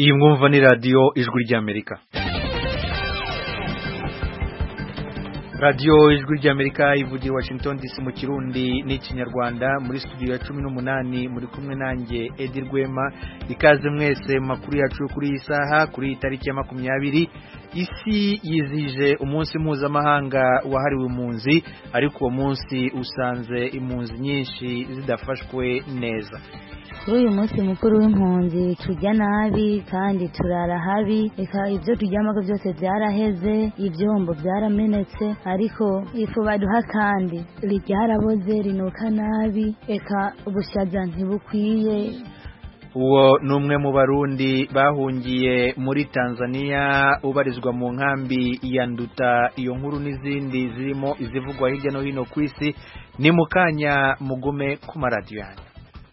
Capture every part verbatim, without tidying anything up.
Iyi mwumva ni radio Ijwi ry'Amerika. Radio Ijwi ry'Amerika ivugira Washington D C mu Kirundi n'Ikinyarwanda, muri studio ya cumi n'umunani muri kumwe nanjye Edi Rwema. Ikaze mwese makuru yacu kuri isaha kuri tariki ya makumyabiri. Isi yizije umunsi mpuzamahanga wahariwe impunzi, ariko uwo munsi usanze impunzi nyinshi zidafashwe neza. Kuri uyu munsi mukuru w'impunzi turya nabi kandi turara habi, eka ibyo turyamako byose byaraheze, ibyombo byaramenetse, ariko ifu baduha kandi ryaraboze rinuka nabi, eka ubushaza ntibukwiye. Uwo numwe mu Barundi bahungiye muri Tanzania ubarizwa mu nkambi ya Nduta. Iyo nkuru n'izindi zirimo izivugwa hirya no hino ku isi ni mukanya mugume ku maradiyo yanyu.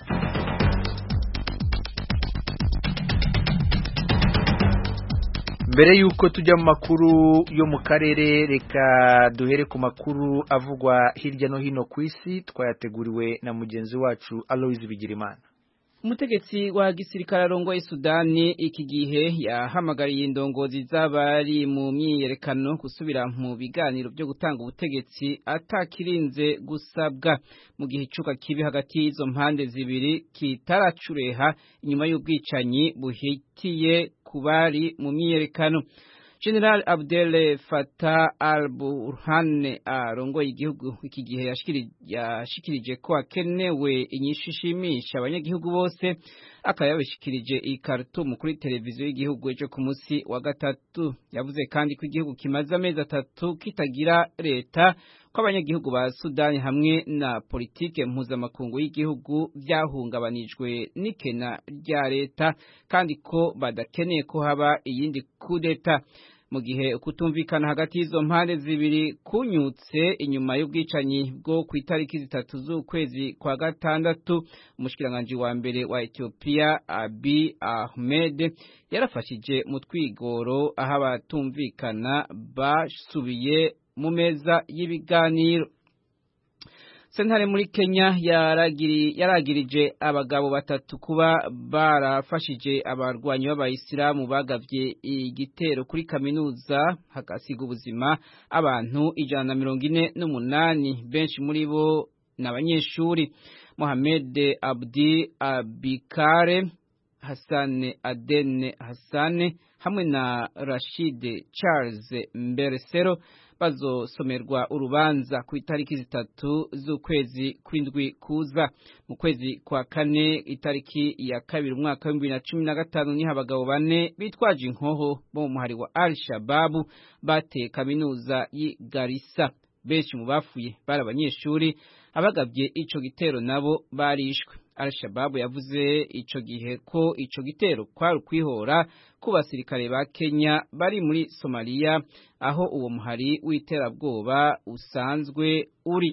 Mbere yuko tujya mu makuru yo mu karere, reka duhere ku makuru avugwa hirya no hino ku isi twayateguriwe na mugenzi wacu Aloys Bigirimana. Umutegetsi wa gisirikare arongoye Sudani iki gihe yahamagariye indongozi z'abari mu myiyerekano gusubira mu biganiro byo gutanga ubutegetsi atakirinze gusabwa, mu gihe icuka kibi hagati y'izo mpande zibiri kitaracureha inyuma y'ubwicanyi buhitiye kubari mu myiyerekano. General Abdel Fattah al-Burhan arongoye igihugu iki gihe yashikirije ko akenewe inyishu ishimisha abanyagihugu bose, akayabishikirije i Khartoum kuri televiziyo y'igihugu ejo ku munsi wa gatatu. Yavuze kandi ko igihugu kimaze amezi atatu kitagira leta, ko abanyagihugu ba Sudani hamwe na politike mpuzamakungu y'igihugu byahungabanijwe n'ikena rya leta, kandi ko badakeneye ko haba iyindi kudeta. Mu gihe kutumvikana hagati y'izo mpande zibiri kunyutse inyuma y'ubwicanyi bwo ku itariki zitatu z'ukwezi kwa gatandatu, umushikiranganje wa mbere wa Ethiopia Abiy Ahmed yarafashije mu twigoro aho abatumvikana basubiye mu meza y'ibiganiro. Sentare muri Kenya yaragiri yaragirije abagabo batatu kuba barafashije abarwanyi b'abayisilamu bagavye igitero kuri kaminuza hagasiga ubuzima abantu ijana na mirongo ine n'umunani, benshi muri bo n'abanyeshuri. Mohamed Abdi Abikare, Hassan Adene Hassan hamwe na Rashid Charles Mberesero bazosomerwa urubanza ku itariki zitatu z'ukwezi kw'indwi kuza. Mu kwezi kwa kane itariki ya kabiri umwaka wa bibiri na cumi na gatanu niho abagabo bane bitwaje inkoho bo mu muhari wa Al-Shabaab bateye kaminuza y'i Garissa. Benshi mu bafuye bari abanyeshuri, abagabye ico gitero nabo barishwe. Al-Shabaab yavuze ico gihe ko ico gitero kwari kwihora ku basirikare ba Kenya bari muri Somalia, aho uwo muhari w'iterabwoba usanzwe uri.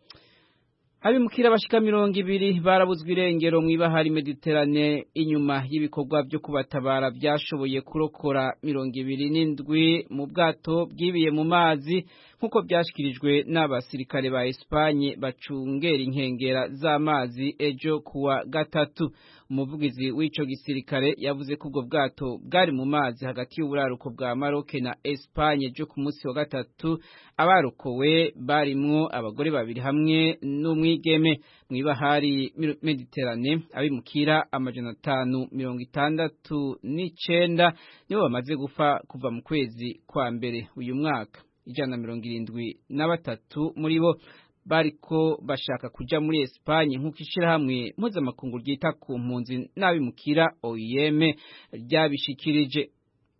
Abimukira bashika mirongo ibiri barabuzwe irengero mw'ibahari Mediterane inyuma y'ibikorwa byo kubatabara byashoboye kurokora mirongo ibiri n'indwi mu bwato bwibiye mu mazi, nkuko byashikirijwe n'abasirikare ba Espanye bacungera inkengera z'amazi ejo kuwa gatatu. Umuvugizi w'ico gisirikare yavuze ko ubwo bwato bwari mu mazi hagati y'uburaruko bwa Maroc na Espanye ejo ku munsi wa gatatu. Abarokowe barimwo abagore babiri hamwe n'umwigeme. Mw'ibahari Mediterane abimukira amajana atanu mirongo itandatu n'icenda nibo bamaze gufa kuva mu kwezi kwa mbere uyu mwaka. Ijana na mirongo irindwi na batatu muri bo bariko bashaka kuja muri Espanye, nk'uko ishirahamwe mpuzamakungu ryita ku mpunzi n'abimukira O I M ryabishikirije.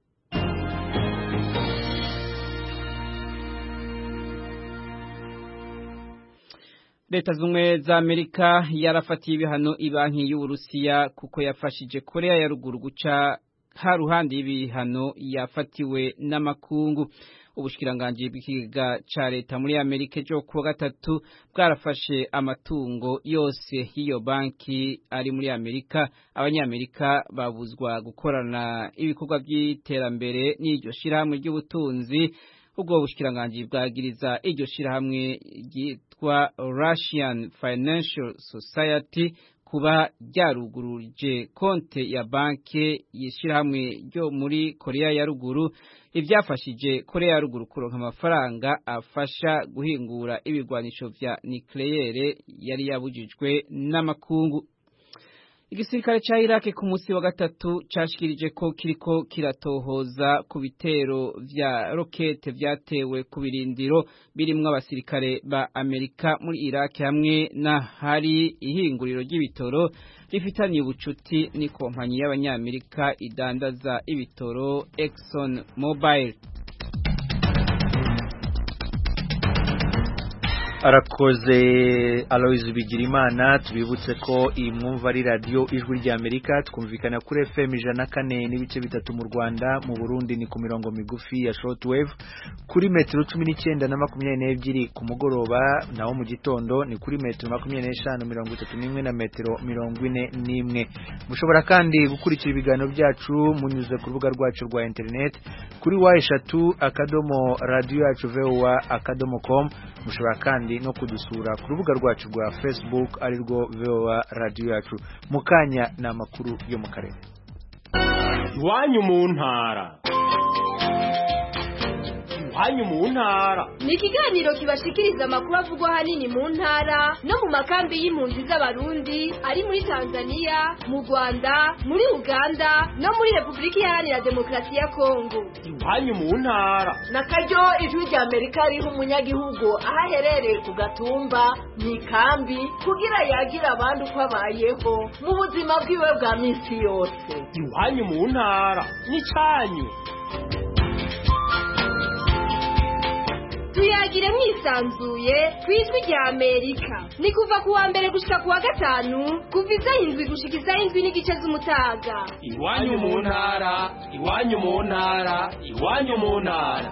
Leta z'umwe za Amerika yarafatiye ibihano ibanki y'Uburusiya kuko yafashije Korea ya ruguru guca haruhande y'ibihano yafatiwe n'amakungu. Ubushikiranganje bw'ikiga ca leta muri Amerika ejo kuwa gatatu bwarafashe amatungo yose y'iyo banki ari muri Amerika. Abanyamerika babuzwa gukorana ibikorwa by'iterambere n'iryo shirahamwe ry'ubutunzi. Ubwo bushikiranganje bwagiriza iryo shirahamwe ryitwa Russian Financial Society kuba ryaruguruje konte ya banke yishirahamwe ryo muri Korea ya ruguru, ivyafashije Korea ya ruguru kuronka amafaranga afasha guhingura ibigwanisho vya nucleaire yari yabujijwe n'amakungu. Igisirikare ca Iraq ku munsi wa gatatu cashikirije ko kiriko kiratohoza ku bitero vya rokete vyatewe ku birindiro birimwo abasirikare ba Amerika muri Iraq hamwe na hari ihinguriro ry'ibitoro rifitanye ubucuti ni kompanyi y'abanyamerika idandaza ibitoro Exxon Mobil. Arakoze Aloys Bigirimana. Tubibutse ko iyi mwumva ari radio Ijwi rya Amerika, twumvikana kuri F M ijana na kane n'ibice bitatu mu Rwanda, mu Burundi ni ku mirongo migufi ya shortwave kuri metero cumi n'icyenda na makumyabiri n'ebyiri ku mugoroba, naho mu gitondo ni kuri metero makumyabiri n'eshanu mirongo itatu n'imwe na metero mirongo ine n'imwe. Mushobora kandi gukurikira ibiganiro byacu munyuze ku rubuga rwacu rwa internet kuri wa eshatu akadomo radio yacu voa akadomo com. Mushobora kandi no kudusura ku rubuga rwacu rwa Facebook ari rwo voa radio yacu. Mukanya na makuru yo mu karere. Iwanyu mu ntara. Iwanyu mu ntara ni ikiganiro kibashikiriza amakuru avugwa hanini mu ntara no mu makambi y'impunzi z'abarundi ari muri Tanzania, mu Rwanda, muri Uganda no muri Republika Iharanira Demokarasi ya Kongo. Iwanyu mu ntara na karyo Ijwi rya Amerika riho umunyagihugu ahaherereye ku gatumba mu kambi kugira yagira abandi uko abayeho mu buzima bwiwe bwa minsi yose. Iwanyu mu ntara ni cyanyu. Tuyagire mwisanzuye kw'Ijwi rya Amerika. Ni kuva ku wa mbere gushika ku wa gatanu kuva isaha indwi gushika isaha indwi n'igice z'umutaga. Iwanyu mu ntara, iwanyu mu ntara, iwanyu mu ntara.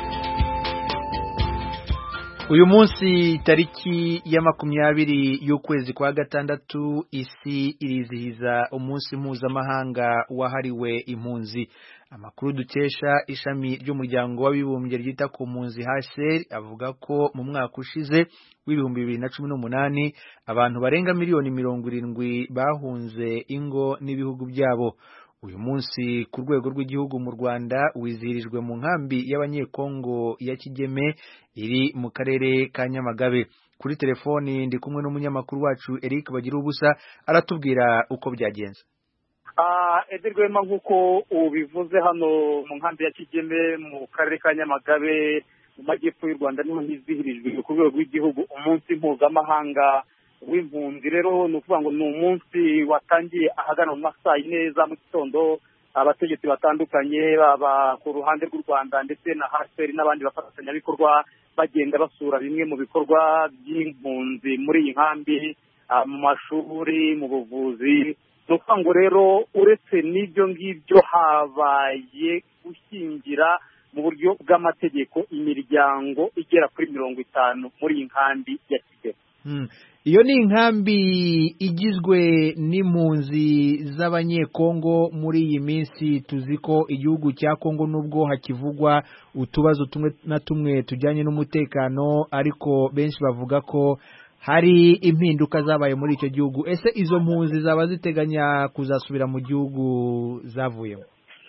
Uyu munsi tariki ya makumyabiri y'ukwezi kwa gatandatu isi irizihiza umunsi mpuzamahanga wahariwe impunzi. Amakuru dukesha ishami ry'umuryango w'abibumbye ryita ku mpunzi H C R avuga ko mu mwaka ushize w'ibihumbi bibiri na cumi n'umunani abantu barenga miliyoni mirongo irindwi bahunze ingo n'ibihugu byabo. Uyu munsi ku rwego rw'igihugu mu Rwanda wizihirijwe mu nkambi y'abanyekongo ya Kigeme iri mu karere ka Nyamagabe. Kuri telefoni ndi kumwe n'umunyamakuru wacu Eric Bagirubusa aratubwira uko byagenze. Ah, Edirwema nkuko ubivuze hano mu nkambi ya Kigeme mu karere ka Nyamagabe mu majyepfo y'u Rwanda niho hizihirijwe ku rwego rw'igihugu umunsi mpuzamahanga w'impunzi. Rero ni ukuvuga ngo ni umunsi watangiye ahagana mu masaha y'ineza mu gitondo, abategetsi batandukanye baba ku ruhande rw'u Rwanda ndetse na H C R n'abandi bafatanyabikorwa bagenda basura bimwe mu bikorwa by'impunzi muri iyi nkambi, mu mashuri, mu buvuzi. Ni ukuvuga ngo rero uretse n'ibyo ngibyo habaye gushyingira mu buryo bw'amategeko imiryango igera kuri mirongo itanu muri iyi nkambi ya Kigali. Hmm. Iyo ni inkambi igizwe n'impunzi z'abanyekongo. Muri iyi minsi tuzi ko igihugu cya Kongo nubwo hakivugwa utubazo tumwe na tumwe tujyanye n'umutekano, ariko benshi bavuga ko hari impinduka zabaye muri icyo gihugu. Ese izo mpunzi zaba ziteganya kuzasubira mu gihugu zavuyemo?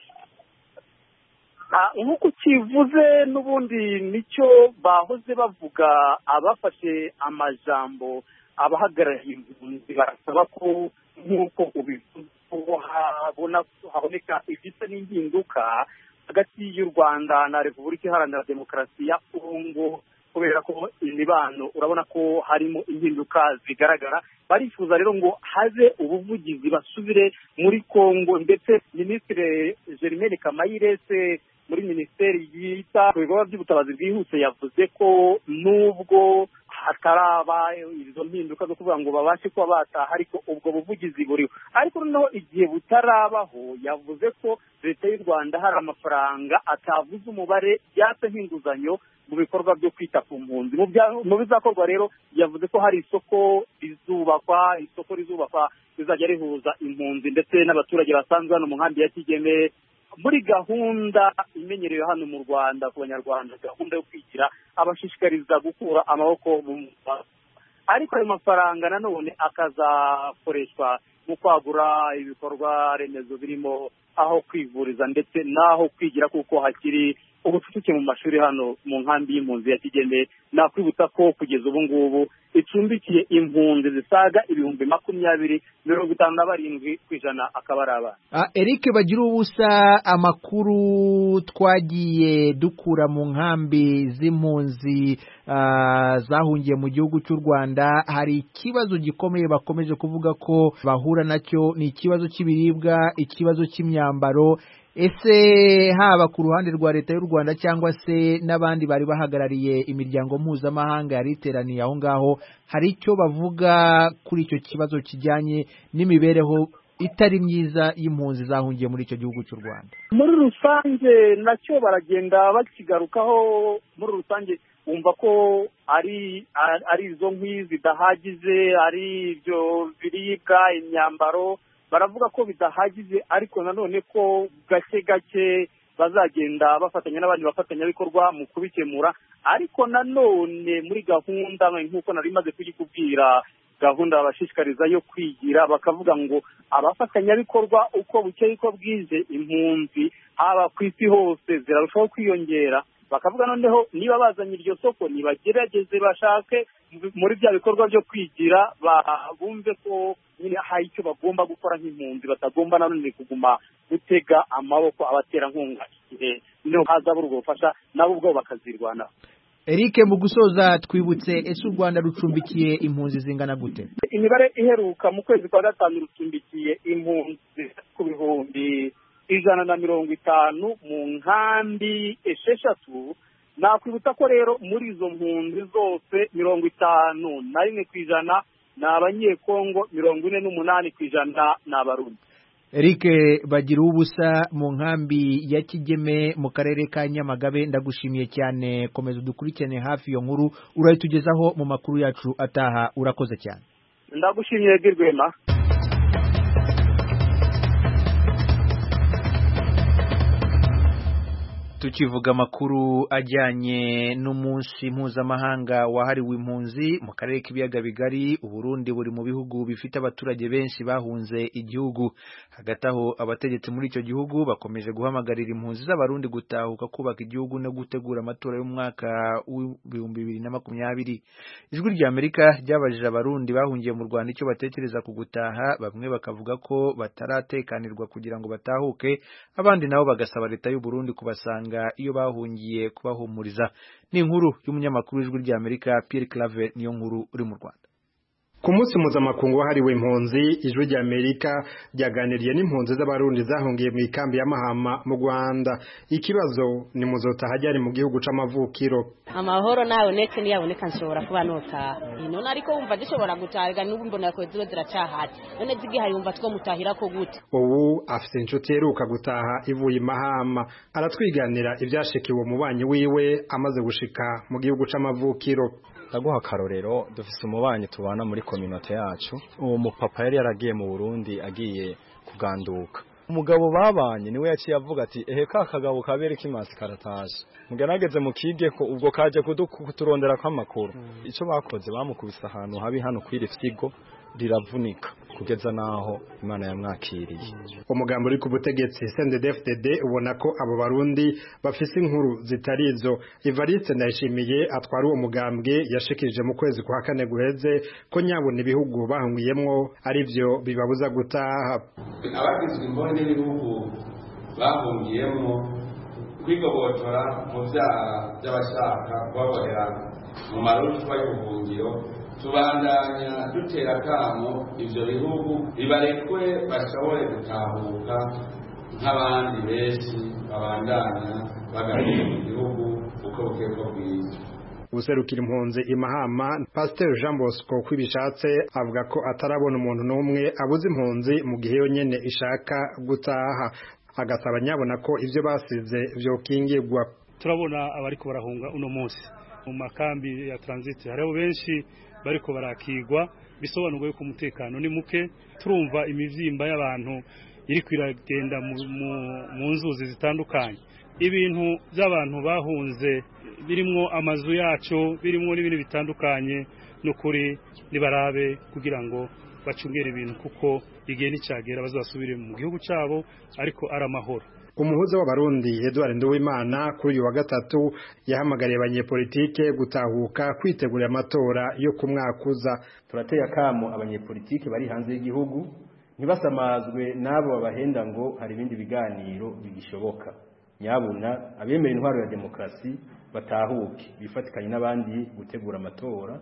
Nk'uko kivuze n'ubundi nicyo bahoze bavuga abafashe amajambo abahagarariye impunzi, barasaba ko nk'uko ubivuze habona haboneka ibisa n'impinduka hagati y'u Rwanda na Repubulika Iharanira Demokarasi ya Kongo, kubera ko imibano urabona ko harimo impinduka zigaragara. Barifuza rero ngo haze ubuvugizi basubire muri Kongo, ndetse Minisitiri Germaine Kamayirese muri Minisiteri yita ku bikorwa by'ubutabazi bwihuse yavuze ko nubwo hataraba izo mpinduka zo kuvuga ngo babashe kuba bataha, ariko ubwo buvugizi buriho. Ariko noneho igihe butarabaho yavuze ko leta y'u Rwanda hari amafaranga atavuze umubare yatse nk'inguzanyo mu bikorwa byo kwita ku mpunzi. Mu bizakorwa rero yavuze ko hari isoko rizubakwa, isoko rizubakwa rizajya rihuza impunzi ndetse n'abaturage basanzwe hano mu nkambi ya Kigeme, muri gahunda imenyerewe hano mu Rwanda ku banyarwanda, gahunda yo kwigira abashishikariza gukura amaboko mu mufuka, ariko ayo mafaranga nanone akazakoreshwa mu kwagura ibikorwa remezo birimo aho kwivuriza ndetse n'aho kwigira, kuko hakiri ubucucike mu mashuri hano mu nkambi y'impunzi ya Kigeme. Nakwibutsa ko kugeza ubu ngubu icumbikiye impunzi zisaga ibihumbi makumyabiri mirongo itanu na barindwi ku ijana akaba ari abana. Uh, Eric bagira ubusa, amakuru twagiye dukura mu nkambi z'impunzi uh, zahungiye mu gihugu cy'u Rwanda, hari ikibazo gikomeye bakomeje kuvuga ko bahura nacyo, ni ikibazo cy'ibiribwa, ikibazo cy'imyambaro. Ese haba ku ruhande rwa leta y'u Rwanda cyangwa se n'abandi bari bahagarariye imiryango mpuzamahanga yari iteraniye aho ngaho, hari icyo bavuga kuri icyo kibazo kijyanye n'imibereho itari myiza y'impunzi zahungiye muri icyo gihugu cy'u Rwanda? Muri rusange nacyo baragenda bakigarukaho. Muri rusange wumva ko ari ari izo nkwi zidahagije, ari ibyo biribwa, imyambaro, baravuga ko bidahagije, ariko nanone ko gake gake bazagenda bafatanya n'abandi bafatanyabikorwa mu kubikemura. Ariko nanone muri gahunda nk'uko nari maze kuyikubwira, gahunda babashishikariza yo kwigira, bakavuga ngo abafatanyabikorwa uko bukeye uko bwije impunzi haba ku isi hose zirarushaho kwiyongera. Bakavuga noneho niba bazanye iryo soko nibagerageze bashake muri bya bikorwa byo kwigira, bumve ko nyine hari icyo bagomba gukora nk'impunzi, batagomba nanone kuguma gutega amaboko abaterankunga igihe niho hazabura ubwo bufasha nabo ubwo bakazirwanaho. Eric, mu gusoza twibutse, ese u Rwanda rucumbikiye impunzi zingana gute? Imibare iheruka mu kwezi kwa gatanu rucumbikiye impunzi ku bihumbi ijana na mirongo itanu mu nkambi esheshatu. Nakwibutsa ko rero muri izo mpunzi zose mirongo itanu na rimwe ku ijana ni abanyekongo, mirongo ine n'umunani ku ijana ni abarundi. Eric bagira ubusa mu nkambi ya Kigeme mu karere ka Nyamagabe, ndagushimiye cyane. Komeza dukurikirane hafi iyo nkuru, urayitugezaho mu makuru yacu ataha. Urakoze cyane. Ndagushimiye Girwema. Tukivuga amakuru ajyanye n'umunsi mpuzamahanga wahariwe impunzi mu karere k'ibiyaga bigari, Uburundi buri mu bihugu bifite abaturage benshi bahunze igihugu. Hagati aho abategetsi muri icyo gihugu bakomeje guhamagarira impunzi z'abarundi gutahuka kubaka igihugu no gutegura amatora y'umwaka w'ibihumbi bibiri na makumyabiri. Ijwi rya Amerika ryabajije abarundi bahungiye mu Rwanda icyo batekereza ku gutaha. Bamwe bakavuga ko bataratekanirwa kugira ngo batahuke, abandi nabo bagasaba leta y'u Burundi kubasanga iyo bahungiye kubahumuriza. Ni inkuru y'umunyamakuru w'Ijwi rya Amerika Pierre Claver niyo nkuru uri mu Rwanda. Ku munsi mpuzamakungu wahariwe impunzi, Ijwi rya Amerika ryaganiriye n'impunzi z'abarundi zahungiye mu ikambi ya Mahama mu Rwanda. Ikibazo ni muzotaha ryari mu gihugu c'amavukiro. Amahoro nayo neke niyaboneka nshobora kuba notaha. None ariko wumva dishobora gutahiga n'ubu mbona ko ziba ziracahari. None zigihari wumva two mutahira ko gute? Ubu afite inshuti yeruka gutaha ivuye Mahama, aratwiganira ibyashikiwe mu banyi wiwe amaze gushika mu gihugu c'amavukiro. Ndaguha karorero, dufise umubanyi tubana muri community yacu. Uwo mupapa yari yaragiye mu Burundi agiye kuganduka. Umugabo babanye niwe yaciye avuga ati ehe ka kagabo kabere kimasi karataje. Mugerageze mukige ko ubwo kaje kuturondera kwa makuru. Mm. Ico bakoze bamukubisa ahantu habi hano kwiri fyigo riravunika kugeza naho Imana yamwakiriye. Umugambo uri ku butegetsi C N D D F D D ubona ko abo barundi bafise inkuru zitarizo. Evariste Ndayishimiye atwara uwo mugambwe yashikirije mu kwezi kwa kane guheze ko nyabona ibihugu bahungiyemwo ari byo bibabuza gutaha. Abagizwe imboni n'ibihugu bahungiyemwo kwigobotora mu byaha by'abashaka kubaborera mu marushwa y'ubuhungiro, tubandanya dutera kamo ivyo bihugu bibarekwe bashobore gutahuka nk'abandi benshi babandanya bagaruka mu gihugu uko bukeko bwiza. Userukira impunzi imahama Pasteur Jean Bosco kwibishatse avuga ko atarabona umuntu n'umwe abuze impunzi mu gihe yonyene ishaka gutaha, agasaba nyabona ko ivyo basize vyo kingirwa. Turabona abariko barahunga uno munsi mu makambi ya transit, hariho benshi bariko barakigwa, bisobanurwa yuko umutekano ni muke. Turumva imivyimba y'abantu iri kwiragenda mu nzuzi zitandukanye. Ibintu by'abantu bahunze birimwo amazu yacu birimwo n'ibintu bitandukanye n'ukuri nibarabe kugira ngo bacungere ibintu kuko igihe nicagera bazasubire mu gihugu cyabo ariko ari amahoro. Umuhuza w'abarundi Edouard Nduwimana kuri uyu wa gatatu yahamagariye abanyepolitike gutahuka kwitegurira amatora yo ku mwaka uza. Turateye akamo abanyepolitike bari hanze y'igihugu ntibasamazwe n'abo babahenda ngo hari ibindi biganiro bigishoboka. Nyabuna abemera intwaro ya demokrasi batahuke bifatikanye n'abandi gutegura amatora,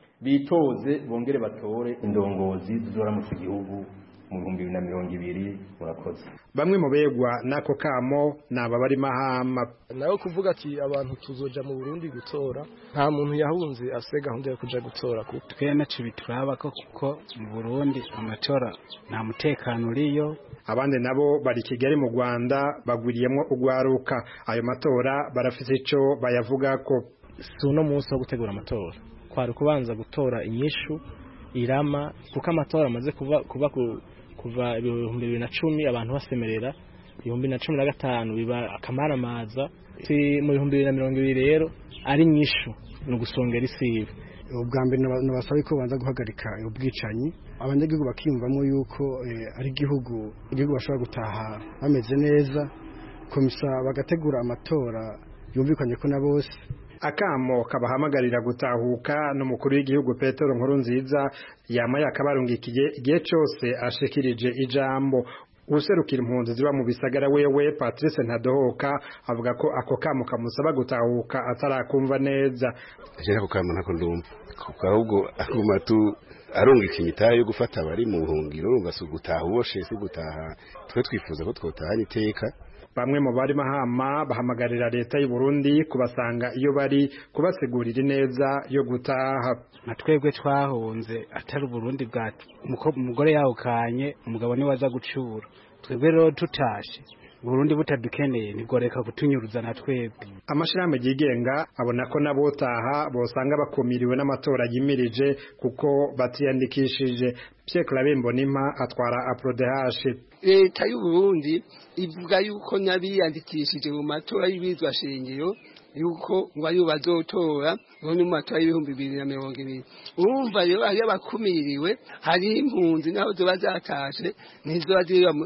bitoze bongere batore indongozi zizora mu gihugu mu bihumbi bibiri na mirongo ibiri. Murakoze. Bamwe mu begwa nako kamo naba bari mahama nayo kuvuga ati abantu tuzoja mu Burundi gutora, nta muntu yahunze afise gahunda yo kuja gutora kuko twe nacu bituraba ko kuko mu Burundi amatora nta mutekano uriyo. Abandi nabo bari Kigali mu Rwanda bagwiriyemwo ugwaruka. Ayo matora barafise ico bayavuga ko suno munsi wo gutegura amatora kwari kubanza gutora inyishu irama kuko amatora amaze kuva kuva kuva ibihumbi bibiri na cumi abantu basemerera ibihumbi na cumi na gatanu biba akamaramaza si mu bihumbi bibiri na mirongo ibiri rero ari nyishu no gusongera isibe. Ubwa mbere nabasaba ko banza guhagarika ubwicanyi abanyagihugu bakiyumvamo yuko ari igihugu igihugu bashobora gutaha bameze neza komisa bagategura amatora yumvikanye ko na bose. Akamo kabahamagarira gutahuka n'umukuru w'igihugu Petero Nkurunziza yama yakabarungikiye igihe cyose ashikirije ijambo. Userukira impunzi ziba mu bisagara wewe Patrice Ntadohoka avuga ko ako kamo kamusaba gutahuka atarakumva neza. Ashaka ko kamo ntako ndumva kuko ahubwo aguma tu arungika imitahe yo gufata abari mu buhungiro ngasugutaha uboshe se gutaha twe twifuza ko twotahana iteka. Bamwe mu bari mahama bahamagarira leta y'u Burundi kubasanga iyo bari kubasigurira neza yo gutaha. Natwebwe twahunze atari Burundi bwacu umugore yahukanye umugabo ni waza gucura twebwe rero tutashe Burundi butadukeneye nigoreka kutunyuruza natwebwe. Amashirahamwe yigenga abona ko nabotaha bosanga bakumiriwe n'amatora yimirije kuko batiyandikishije. Pierre Claver Mbonimpa atwara Aprodehash. Leta y'u Burundi ivuga yuko nabiyandikishije mu matora y'ibizwa shingiro yuko ngo ayo bazotora mu matora y'ibihumbi bibiri na mirongo ibiri. Urumva rero ayo bakumiriwe hari impunzi naho zoba zatashe nizo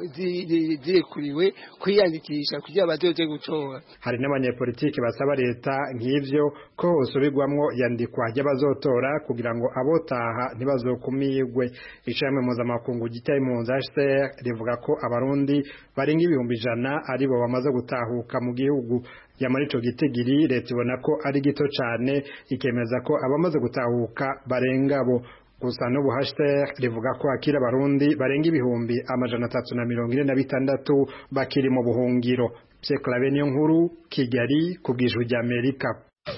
zirekuriwe kwiyandikisha kugira bazoje gutora. Hari n'abanyepolitiki basaba leta nk'ivyo ko usubirwamwo yandikwa y'abazotora kugira ngo abotaha ntibazokumirwe. Ishami mpuzamakungu gitaye impunzi H C R rivuga ko abarundi barenga ibihumbi ijana aribo bamaze gutahuka mu gihugu. Yamara ico gitigiri leta ibona ko ari gito cane ikemeza ko abamaze gutahuka barenga bo. Gusa n'ubu H C R rivuga ko akira abarundi barenga ibihumbi amajana atatu na mirongo ine na bitandatu bakiri mu buhungiro. Pierre Claver Nkuru, Kigali, ku bw'Ijwi ry'Amerika.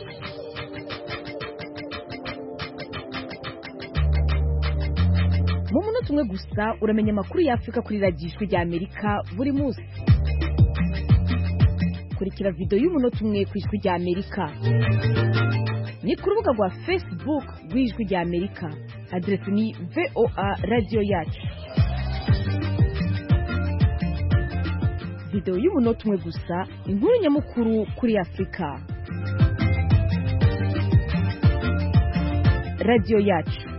Mu munota umwe gusa uramenya amakuru y'Afrika kuri radiyo Ijwi ry'Amerika buri munsi. Kurikira video y'umunota umwe ku Ijwi ry'Amerika. Ni ku rubuga rwa Facebook rw'Ijwi ry'Amerika. Adresi ni V O A Radio Yacu. Video y'umunota umwe gusa, inkuru nyamukuru kuri Afrika. Radio Yacu.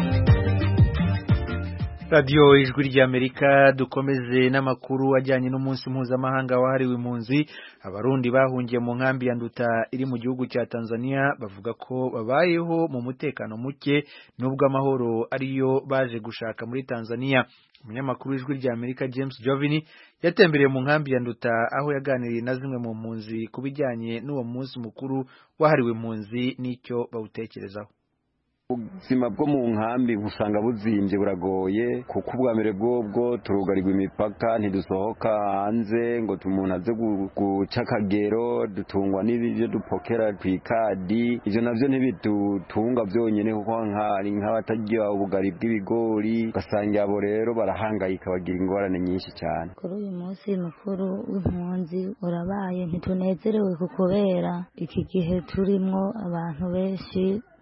Radio Ijwi ry'Amerika. Dukomeze n'amakuru ajyanye n'umunsi mpuzamahanga wahariwe impunzi. Abarundi bahungiye mu nkambi ya Nduta iri mu gihugu cya Tanzania bavuga ko babayeho mu mutekano muke nubwo amahoro ariyo baje gushaka muri Tanzania. Umunyamakuru w'Ijwi ry'Amerika James Jovini yatembereye mu nkambi ya Nduta aho yaganiriye na zimwe mu mpunzi kubijyanye n'uwo munsi mukuru wahariwe impunzi n'icyo bawutekerezaho. Ubuzima bwo mu nkambi usanga buzimbye buragoye kuko ubwamere bwobwo turugarirwa imipaka ntidusohoka hanze ngo tumuntu aze guca akagero dutungwa n'ibyo dupokera twikadi ivyo navyo ntibidutunga byonyene kuko nkari nk'abatagira ubugari bw'ibigori ugasanga abo rero barahangayika bagira ingorane nyinshi cyane. Kuri uyu munsi mukuru w'impunzi urabaye ntitunezerewe kubera iki gihe turimo abantu benshi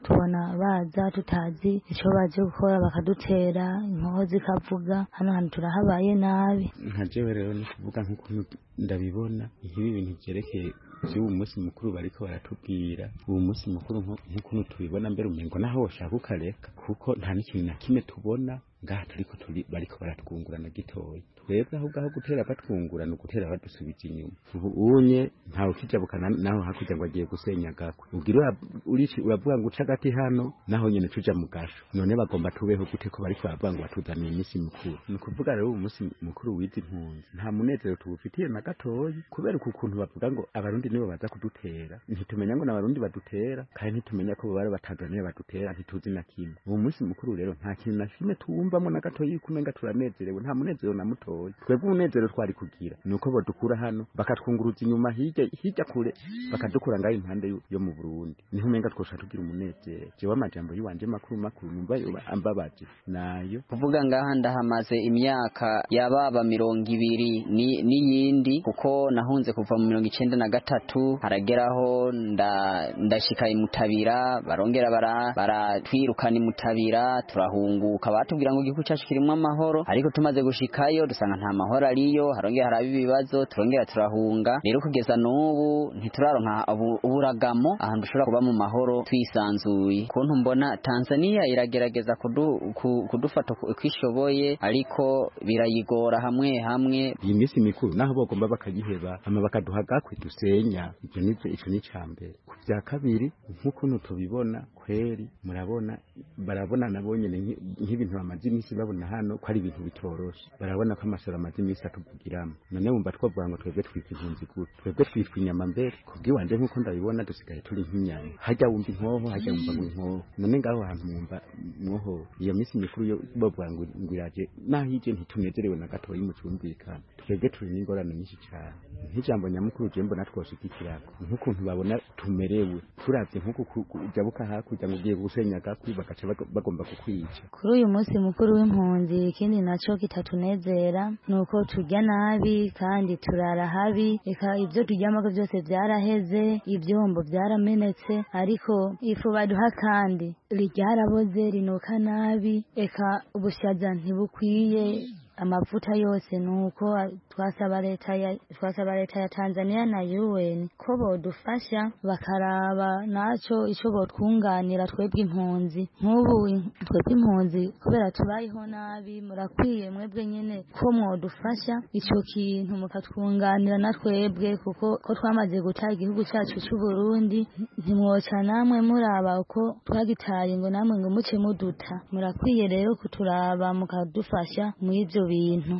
tubona baza tutazi icyo baje gukora bakadutera inkoho zikavuga hano hantu turahabaye nabi nka jewe rero ni kuvuga nk'ukuntu ndabibona nk'ibi bintu byerekeye by'uwo munsi mukuru bariko baratubwira uwo munsi mukuru nk'ukuntu tubibona mbere umengo naho woshaka ukareka kuko nta n'ikintu na kimwe tubona ngaha turiko turi bariko baratwungurana gitoya twebwe ahubwo aho gutera batwungurana ugutera badusubiza inyuma ubu unye ntawe ukijabukana naho hakurya ngo agiye gusenya gakwe ubwira urici uravuga ngo uca gati hano naho nyene tuja mu gasho none bagomba tubeho gute ko bariko baravuga ngo batuzaniye iminsi mikuru ni kuvuga rero uwo munsi mukuru wizi impunzi nta munezero tuwufitiye na gatoya kubera ukuntu bavuga ngo abarundi nibo baza kudutera ntitumenya ngo n'abarundi badutera kandi ntitumenya ko bari batanzaniya badutera ntituzi na kimwe uwo munsi mukuru rero nta kintu na kimwe tuwumvamo na gatoya yuko umenga turanezerewe nta munezero na mutoya twebwe umunezero twari kugira nuko bodukura hano bakatwunguruza inyuma hirya hirya kure bakadukura ngaho impande yo mu Burundi niho umenga twosha tugira umunezero jewe amajambo yiwanje makuru makuru numva ambabaje nayo kuvuga ngaha ndahamaze imyaka yababa mirongo ibiri ni niyindi kuko nahunze kuva mu mirongo icenda na gatatu harageraho nda ndashika imutabira barongera bara baratwirukana imutabira turahunguka batubwira ngo igihugu cyacu kirimo amahoro ariko tumaze gushikayo dusanga nta mahoro ariyo harongera haraba ibibazo turongera turahunga rero kugeza n'ubu ntituraronka uburagamo ahantu dushobora kuba mu mahoro twisanzuye kuntu mbona Tanzania iragerageza kudu, kudufata ukwishoboye ariko birayigora hamwe hamwe iyi minsi mikuru naho bagomba bakagiheba ama bakaduhaga kwe dusenya icyo nico ico ni cambere ku bya kabiri nk'ukuntu tubibona kweri murabona barabona nabonye nk'ibintu bamaze iminsi babona hano ko ari ibintu bitoroshe barabona ko amasoro amaze iminsi atuvugiramo none wumva twavuga ngo twebwe twitwa impunzi gute twebwe twitwa inyama mbere kubwiwanje nk'uko ndabibona dusigaye turi nk'inyama hajya wumva inkoho hajya wumva ngo inkoho none ngaho hantu mwumva mwoho iyo minsi mikuru yo bavuga ngo ngiraje nahije ntitunezerewe na gatoyi mu cyumvikana twebwe turi n'ingorane nyinshi cyane nk'ijambo nyamukuru je mbona twoshikikirako nk'ukuntu babona tumerewe turavye nk'uko ujabuka hakurya ngo ugiye gusenya gakwi bagaca bagomba kukwica kuri uyu munsi mukuru w'impunzi ikindi naco kitatunezera nuko turya nabi kandi turara habi eka ibyo turyamako byose byaraheze ibyombo byaramenetse ariko ifu baduha kandi ryaraboze rinuka nabi eka ubushaza ntibukwiye amavuta yose nuko twasaba leta ya twasaba leta ya Tanzania na U N ko bodufasha bakaraba naco ico botwunganira twebwe impunzi nk'ubu twebwe impunzi kubera tubayeho nabi murakwiye mwebwe nyene ko mwodufasha ico kintu mukatwunganira na twebwe kuko ko twamaze guta igihugu cyacu cy'u Burundi ntimwoca namwe muraba uko twagitaye ngo namwe ngo muce muduta murakwiye rero kuturaba mukadufasha mu ivyo bintu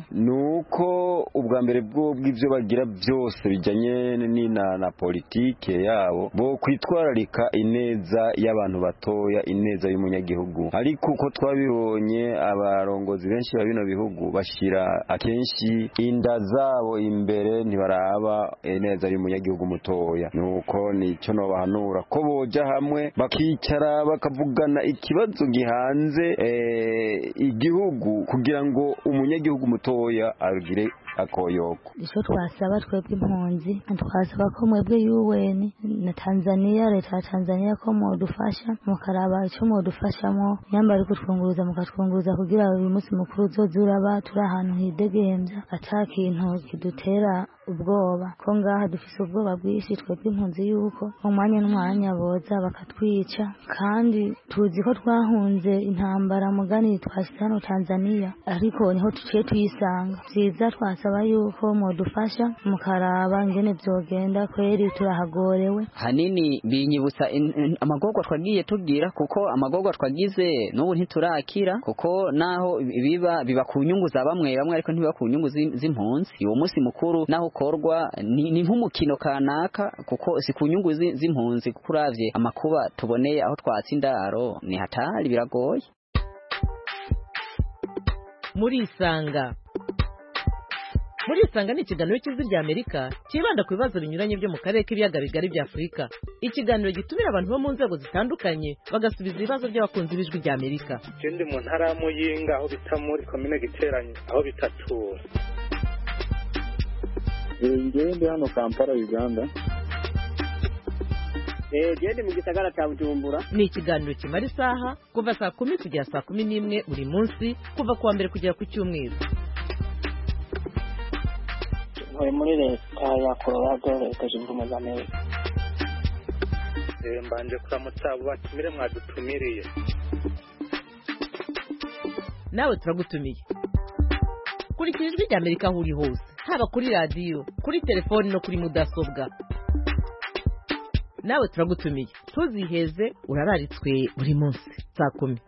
nuko ubwa mbere bwo bw'ivyo bagira byose bijanye n'ina na politike yabo bo kwitwararika ineza y'abantu batoya ineza y'umunyagihugu ariko uko twabibonye abarongozi benshi ba bino bihugu bashira akenshi inda zabo imbere ntibaraba ineza y'umunyagihugu mutoya nuko nico no bahanura ko boja hamwe bakicara bakavugana ikibazo gihanze eh, igihugu kugira ngo umunyagihugu igihugu mutoya agire akoyoko ico twasaba twebwe impunzi twasaba ko mwebwe U N na Tanzania leta ya Tanzania ko modufasha mukaraba ico modufashamo nyamba ari kutwunguruza mukatwunguruza kugira uyu munsi mukuru uzozuraba turi ahantu hidegemvya ata kintu kidutera ubwoba ko ngaha dufise ubwoba bwinshi twebwe impunzi yuko umwanya n'umwanya boza bakatwica kandi tuzi ko twahunze intambara mugani twashyize hano Tanzania ariko niho tuciye tuyisanga vyiza twasaba yuko modufasha mukaraba ingene vyogenda kweri turahagorewe hanini binyibutsa amagorwa twagiye tugira kuko amagorwa twagize n'ubu ntiturakira kuko naho biba biba ku nyungu za bamwe bamwe ariko ntibiba ku nyungu z'impunzi uwo munsi mukuru naho korwa ni nk'umukino kanaka kuko si ku nyungu z'impunzi kuko uravye amakuba tuboneye aho twatsi indaro ni hatari biragoye muri isanga muri isanga ni ikiganiro cy'ijwi rya Amerika kibanda ku bibazo binyuranye byo mu karere k'ibiyaga bigari bya Afurika ikiganiro gitumira abantu bo mu nzego zitandukanye bagasubiza ibibazo by'abakunzi b'ijwi rya Amerika ikindi mu ntara ya Muyinga aho bita muri komine Giteranyi aho bitatura ngende hano Kampala Uganda eh gende mu gisagara cya Bujumbura. Ni ikiganiro kimara isaha kuva saa kumi kugera saa kumi n'imwe buri munsi kuva kuwa mbere kugera ku cyumweru. Muri muri leta ya Colorado leta zunze ubumwe za Amerika. Eh mbanje kuramutsa batumire mwadutumiriye. Nawe turagutumiye. Kurikira ijwi rya Amerika aho uri hose, haba kuri radio, kuri telefoni no kuri mudasobwa. Nawe turagutumiye. Tuziheze urararitswe buri munsi saa kumi.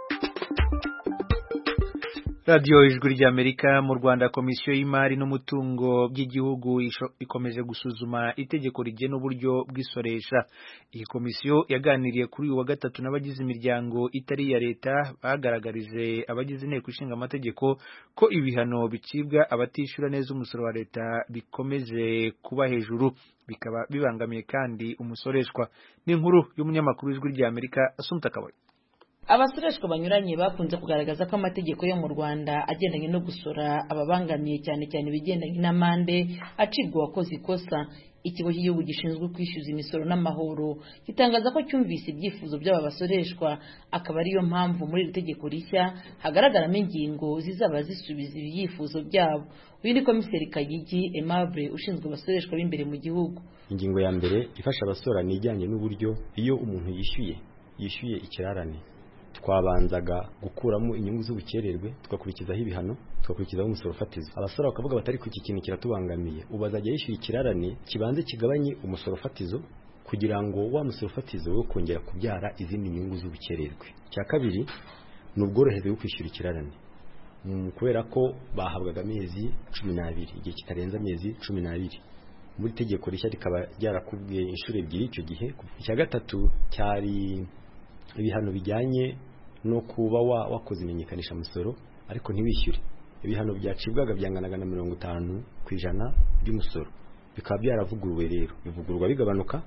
Radio Ijwi rya Amerika mu Rwanda, Komisiyo y'Imari n'Umutungo by'igihugu ikomeje gusuzuma itegeko rigena uburyo bw'isoresha. Iyi komisiyo yaganiriye kuri uyu wa gatatu n'abagize imiryango itari ya leta, bagaragarije abagize inteko ishinga amategeko ko ibihano bicibwa abatishyura neza umusoro wa leta bikomeje kuba hejuru, bikaba bibangamiye kandi umusoreshwa. Ni inkuru y'umunyamakuru w'Ijwi rya Amerika Asumta Kaboyi. Abasoreshwa banyuranye bakunze kugaragaza ko amategeko yo mu Rwanda agendanye no gusora ababangamiye cyane cyane ibigendanye n'amande acibwa wakoze ikosa. Ikigo cy'igihugu gishinzwe kwishyuza imisoro n'amahoro gitangaza ko cyumvise ibyifuzo by'aba basoreshwa, akaba ariyo mpamvu muri iri tegeko rishya hagaragaramo ingingo zizaba zisubiza ibyifuzo byabo. Uyu ni Komiseri Kayigi Aimable ushinzwe abasoreshwa b'imbere mu gihugu. Ingingo ya mbere ifasha abasora ni ijyanye n'uburyo iyo umuntu yishyuye yishyuye ikirarane twabanzaga gukuramo inyungu z'ubukererwe tugakurikizaho ibihano tugakurikizaho umusoro fatizo. Abasora bakavuga batari ku iki kintu kiratubangamiye, ubazajya yishyura ikirarane kibanze kigabanye umusoro fatizo kugira ngo wa musoro fatizo wo kongera kubyara izindi nyungu z'ubukererwe. Cya kabiri ni ubworohereze bwo kwishyura ikirarane, kubera ko bahabwaga amezi cumi n'abiri igihe kitarenze amezi cumi n'abiri. Muri tegeko rishya rikaba ryarakubwiye inshuro ebyiri icyo gihe. Icya gatatu cyari ibihano bijyanye no kuba wakoze imenyekanisha musoro ariko ntiwishyure. Ibihano byacibwaga byanganaga na mirongo itanu ku ijana by'umusoro, bikaba byaravuguruwe rero bivugururwa bigabanuka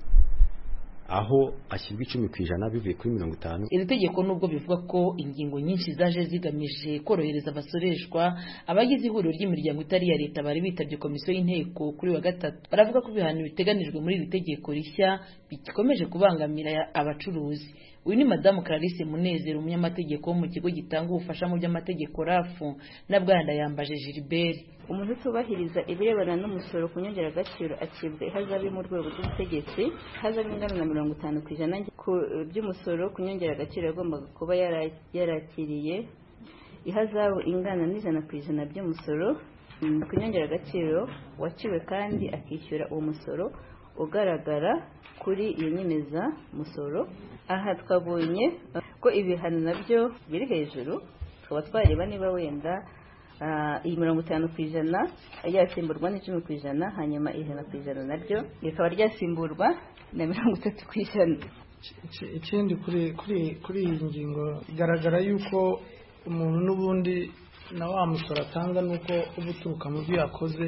aho ashyirwa icumi ku ijana bivuye kuri mirongo itanu. Iri tegeko nubwo bivuga ko ingingo nyinshi zaje zigamije korohereza abasoreshwa, abagize ihuriro ry'imiryango itari ya leta bari bitabye komisiyo y'inteko kuri wa gatatu baravuga ko ibihano biteganijwe muri iri tegeko rishya bikomeje kubangamira abacuruzi. Uyu ni Madamu Clarisse Munezero, umunyamategeko wo mu kigo gitanga ubufasha mu by'amategeko rafu, na Bwana Yambaje Gilbert. Umuntu utubahiriza ibirebana n'umusoro ku nyongeragaciro acibwa ihazabu mu rwego rw'ubutegetsi, ihazabu ingana na mirongo itanu ku ijana by'umusoro ku nyongeragaciro yagombaga kuba yarakiriye, ihazabu ingana n'ijana ku ijana by'umusoro ku nyongeragaciro waciwe kandi akishyura uwo musoro ugaragara kuri iyo nyemeza musoro. Aha twabonye ko ibihano nabyo biri hejuru, tukaba twareba niba wenda iyi mirongo itanu ku ijana ryasimburwa n'icumi ku ijana, hanyuma ijana ku ijana naryo rikaba ryasimburwa na mirongo itatu ku ijana. Ikindi kuri kuri kuri iyi ngingo igaragara yuko umuntu n'ubundi na wa musoro atanga nuko uba uturuka mu byo yakoze,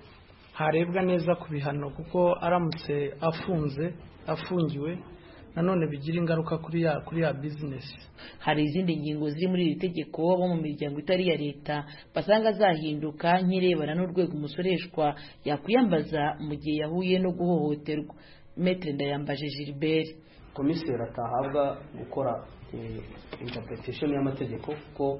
harebwa neza ku bihano kuko aramutse afunze afungiwe nanone bigira ingaruka kuri ya kuri ya business. Hari izindi ngingo ziri muri iri tegeko bo mu miryango itari ya leta basanga zahinduka nk'irebana n'urwego umusoreshwa yakwiyambaza mu gihe yahuye no guhohoterwa. Maître Ndayambaje Gilbert. Komiseri atahabwa gukora interpretation y'amategeko kuko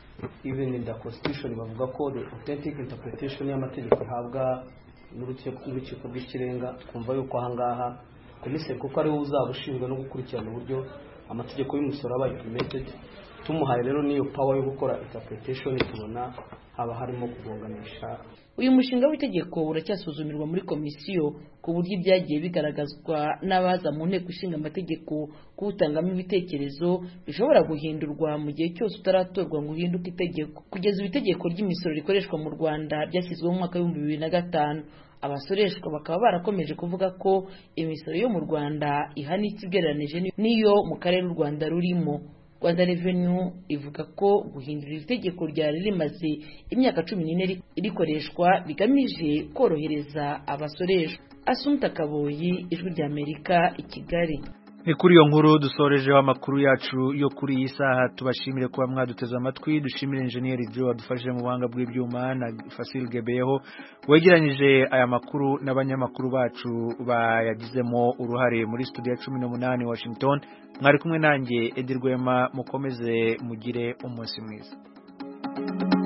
even in the constitution bavuga ko the authentic interpretation y'amategeko ihabwa n'urukiko rw'ikirenga. Kumva yuko ahangaha komiseri kuko ariwe uzaba ushinzwe no gukurikirana uburyo amategeko y'umusoro aba implemented, tumuhaye rero niyo power yo gukora interpretation tubona haba harimo kugonganisha. Uyu mushinga w'itegeko uracyasuzumirwa muri komisiyo ku buryo ibyagiye bigaragazwa n'abaza mu nteko ishinga amategeko kuwutangamo ibitekerezo bishobora guhindurwa mu gihe cyose utaratorwa ngo uhinduke itegeko. Kugeza ubu itegeko ry'imisoro rikoreshwa mu Rwanda ryashyizweho mu mwaka w'ibihumbi bibiri na gatanu. Abasoreshwa bakaba barakomeje kuvuga ko imisoro yo mu Rwanda ihanitse ugereranije n'iyo mu karere u Rwanda rurimo. Rwanda Revenue ivuga ko guhindura iri tegeko ryari rimaze imyaka cumi n'ine rikoreshwa bigamije korohereza abasoreshwa. Asumta Kaboyi, Ijwi rya Amerika, i Kigali. ni kuri iyo nkuru dusorejeho amakuru yacu yo kuri iyi saha tubashimire kuba mwaduteze amatwi dushimire Engineer Joe wadufashije mu buhanga bw'ibyuma na Fasil Gebeho wegeranyije aya makuru n'abanyamakuru bacu bayagizemo uruhare muri studio ya cumi n'umunani Washington mwari kumwe nanjye Edirwema mukomeze mugire umunsi mwiza